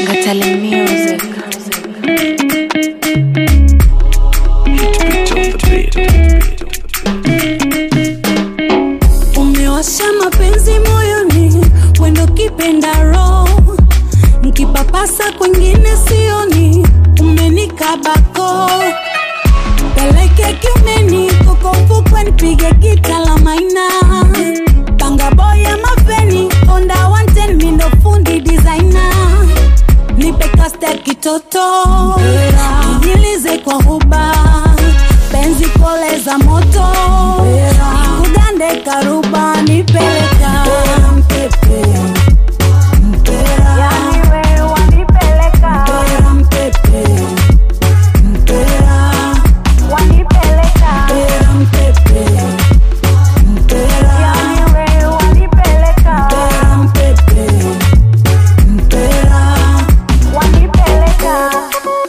Ngatale music. Umewasha mapenzi moyoni, wendo kipenda roho, nkipapasa kwingine sioni, umenikabako. Peleke kiumeni, kukofuku nipige gita la maina. Tanga boya mapeni, Honda 110 mindo fundi designer. Nipe kaste kitoto, nijilize kwa huba, penzi pole za moto, nikugande karuba, nipeleka mpepe, mpera. Yani wewe wanipeleka mpepe, mpera. Wanipeleka mpepe, mpera. Yani wewe wanipeleka mpepe, mpera. Wanipeleka.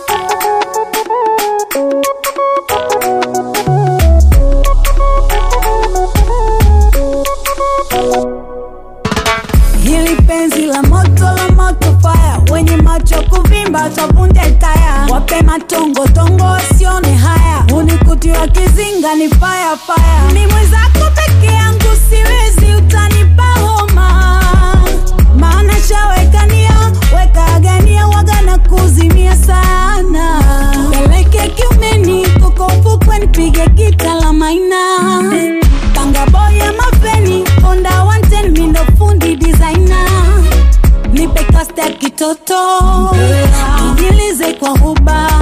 Hili penzi la moto fire, wenye macho kuvimba tavunja taya. Wape matongo tongo sione haya, unikuti wa kizinga ni fire. Ni mwenzako peke yangu siwezi, utanipa homa. Maana shawekania, weka agania, waga na kuzimia sana. Peleke kiumeni, kukofuku nipige gita la maina. Tanga boya mapeni, Honda 110 mindo fundi designer. Nipe kaste kitoto, nijilize kwa huba,